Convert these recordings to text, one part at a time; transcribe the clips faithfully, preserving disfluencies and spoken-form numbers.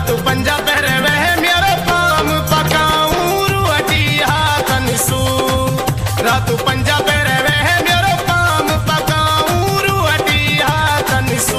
रातू पंजा पहरे वह मेरे पाम पकाऊं रुअटी हाथन सू रातू पंजा पहरे वह मेरे पाम पकाऊं रुअटी हाथन सू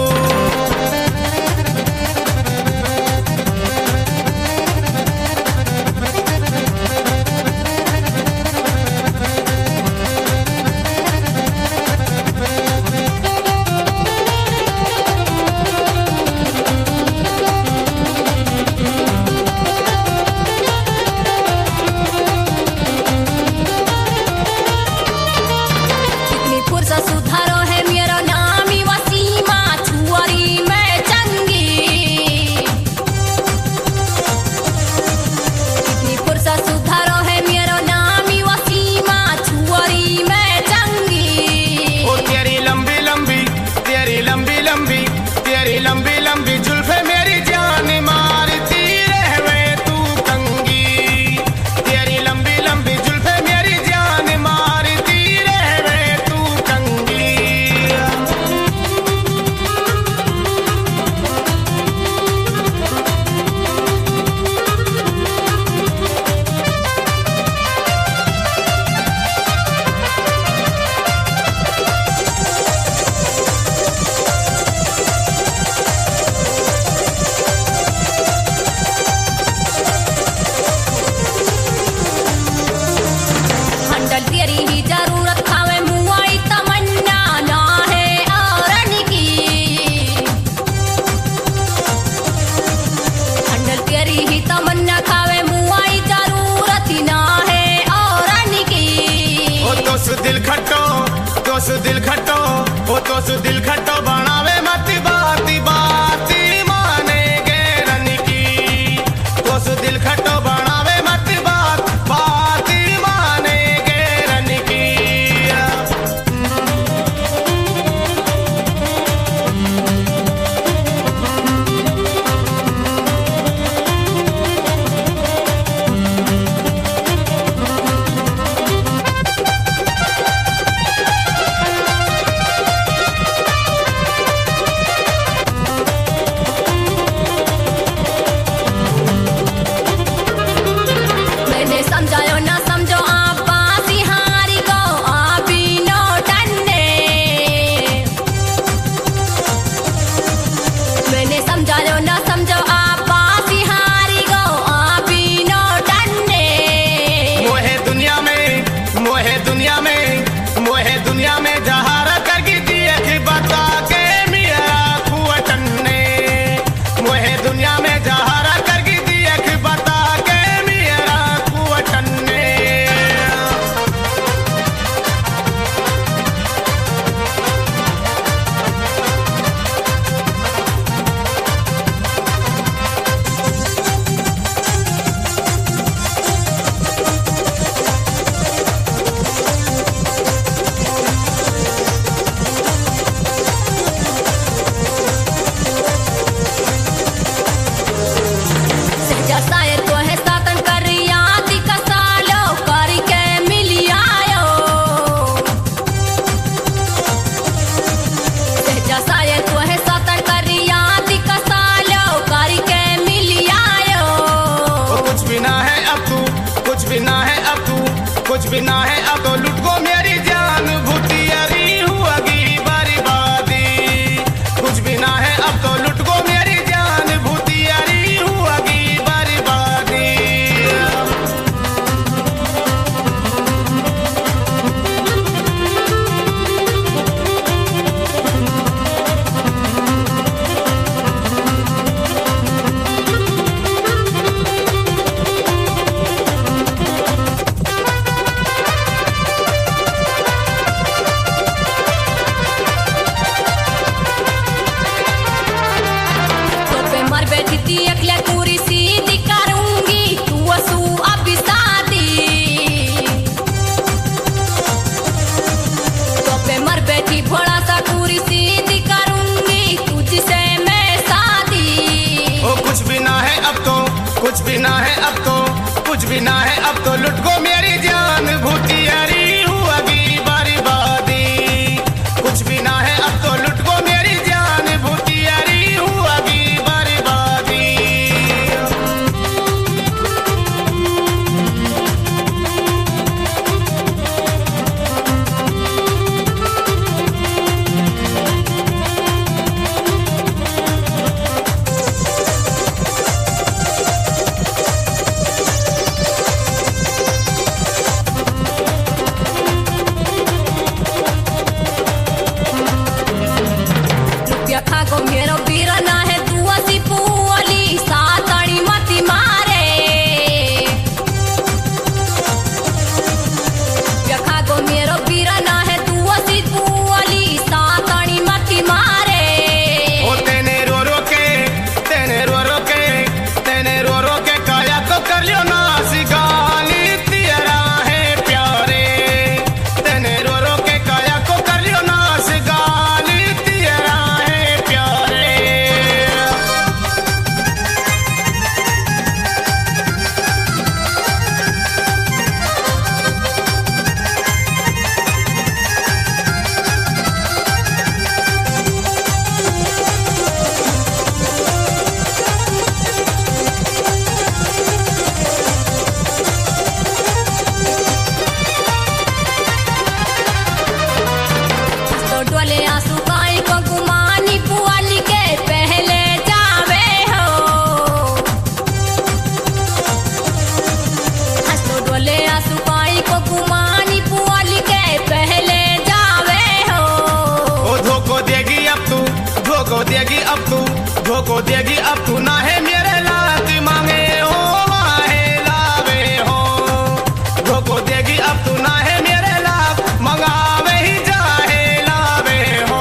सुधारो है मेरो नामी वसीमा छुअरी मैं चंगी कितनी फुर्सत सुधारो है मेरो नामी वसीमा छुअरी मैं चंगी ओ तेरी लंबी लंबी तेरी लंबी लंबी तेरी लंबी लंबी जुल्फे मेरी जान मारती रहवे तू कंगी तेरी लंबी लंबी जुल्फे मेरी जान मारती रहवे तू कंगी हंडल तेरी ही जरूरत खावे मुआई तमन्ना ना है औरन की हंडल तेरी ही तमन्ना खावे मुआई जरूरत ना है औरन की ओ तोस दिल खट्टो तोस दिल खट्टो ओ तोस दिल खट्टो बनावे मत बाती बाती माने गेरन की तोस दिल खट्टो बनावे मत बात बाती माने गेरन की मैंने समझायो ना समझो आप बासी हारी गो आप ही नो टन्ने मैंने समझायो ना समझो आप बासी हारी गो आप ही नो टन्ने मोहे दुनिया में मोहे दुनिया में मोहे दुनिया में जहारा करके दिए थी बता के मेरा खुअटन ने मोहे दुनिया में जहारा करके दिए थी बता के मेरा खुअटन ने सहजा शायर को है सातन कर याद कसालो कर के मिली आयो सहजा शायर को है सातन कर याद कसालो कर के मिली आयो ओ कुछ भी ना है अब तू कुछ भी ना है अब तू कुछ भी ना है अब तो लुट को मेरी जान भूतियरी हुआगी बर्बादी कुछ भी ना है अब तो लुट को मेरी जान भूतियरी हुआगी बर्बादी तो पे मर बैठी थी अकले पूरी सीधी करूंगी तू असू अभी शादी तो पे मर बैठी भोला सा पूरी सीधी करूंगी तुझसे मैं शादी ओ कुछ भी ना है अब तो कुछ भी ना है अब तो कुछ भी ना है अब तो लुट को मेरी जान भूतियरी हुआगी बर्बादी कुछ भी ना है अब तो लुट को मेरी जान भूतियरी हुआगी बर्बादी धोखो देगी अब तू ना है मेरे लात मांगे हो वाहे लावे हो धोखो देगी अब तू ना है मेरे लात मंगावे ही जाहे लावे हो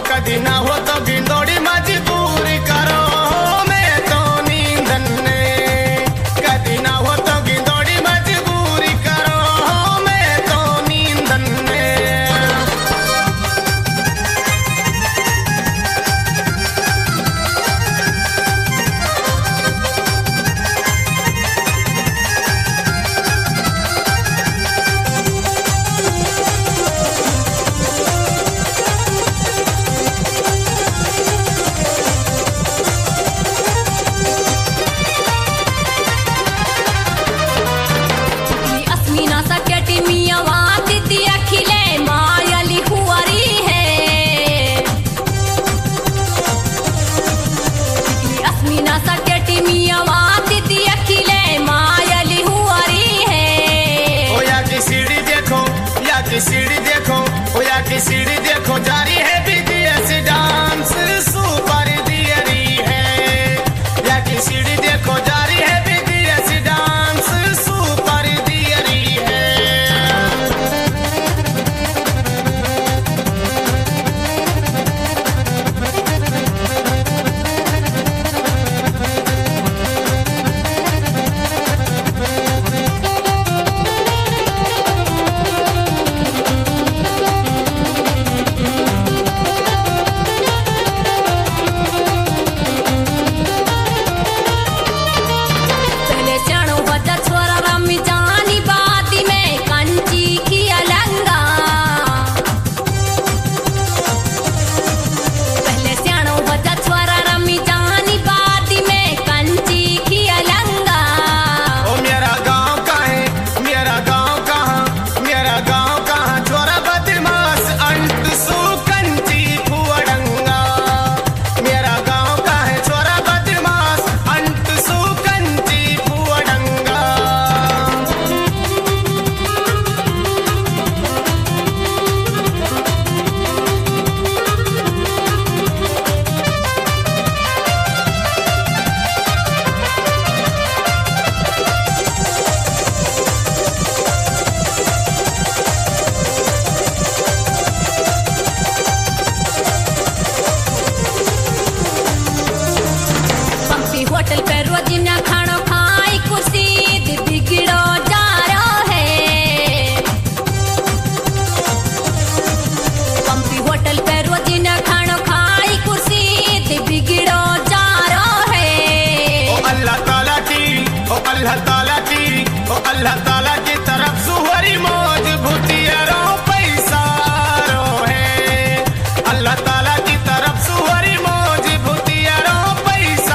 कदी ना हो तो गिंदोड़ी मजबूरी करो मैं तो नींदन ने कदी ना हो तो गिंदोड़ी मजबूरी करो मैं तो नींदन ने सीढ़ी देखो ओया की सीढ़ी देखो जारी है बीटीएस डांस सुपर दियरी है या की सीढ़ी देखो जारी है बीटीएस डांस सुपर दियरी है होटल पे रोजिना खाना खाई कुर्सी बिगड़ो जा रहा है पंपी होटल पे रोजिना खाना खाई कुर्सी बिगड़ो जा रहा है ओ अल्लाह ताला की ओ अल्लाह ताला की ओ अल्लाह ताला की तरफ सुहरी मौज भूतिया रो पैसा रो है अल्लाह ताला की तरफ सुहरी मौज भूतिया रो पैसा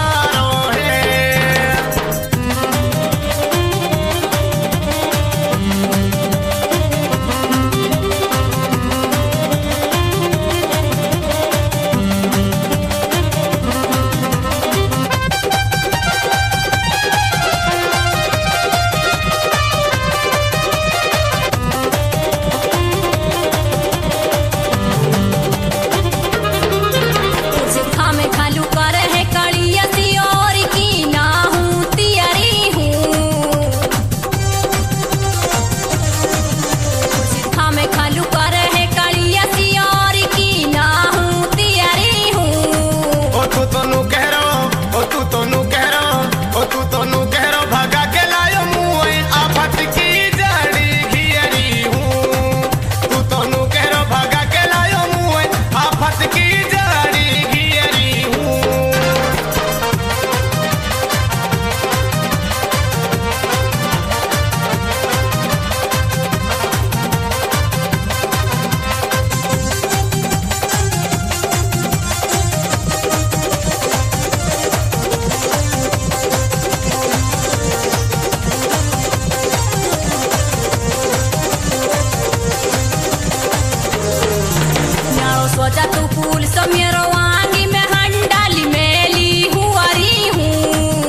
सोचा तू फूल समेरो वांगी में हंडाली मेली हुआरी हूँ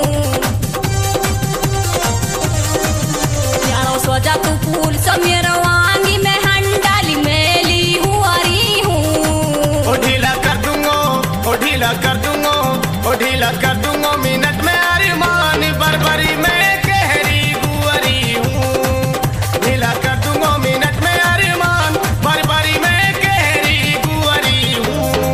सोचा तू फूल समेरो वांगी में हंडाली मेली हुआरी हूँ ओ ढीला कर दूंगो ओ ढीला कर दूंगो ओ ढीला कर दूंगो मिनट में अरमान बरबरी में गहरी गुअरी हूँ ढीला कर दूंगो मिनट में अरमान बरबरी में गहरी गुअरी हूँ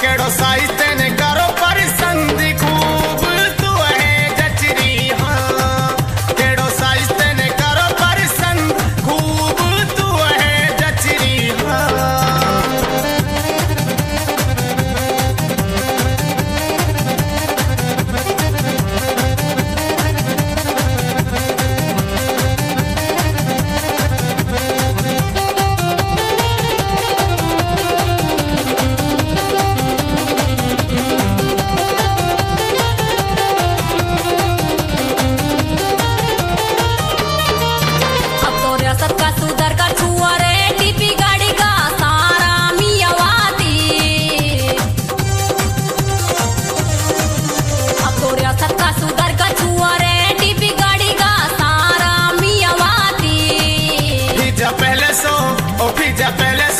केड़ो साइज तेने करो पसंद खूब तू है जचरी हाँ केड़ो साइज तेने करो पसंद खूब तू है जचरी हाँ सबका सुधर का छुआ रे टीपी गाड़ी का सारा मियावाती अब तो रियासत का सुधर का छुआ रे टीपी गाड़ी का सारा मियावाती फिजा पहले सो ओ फिजा पहले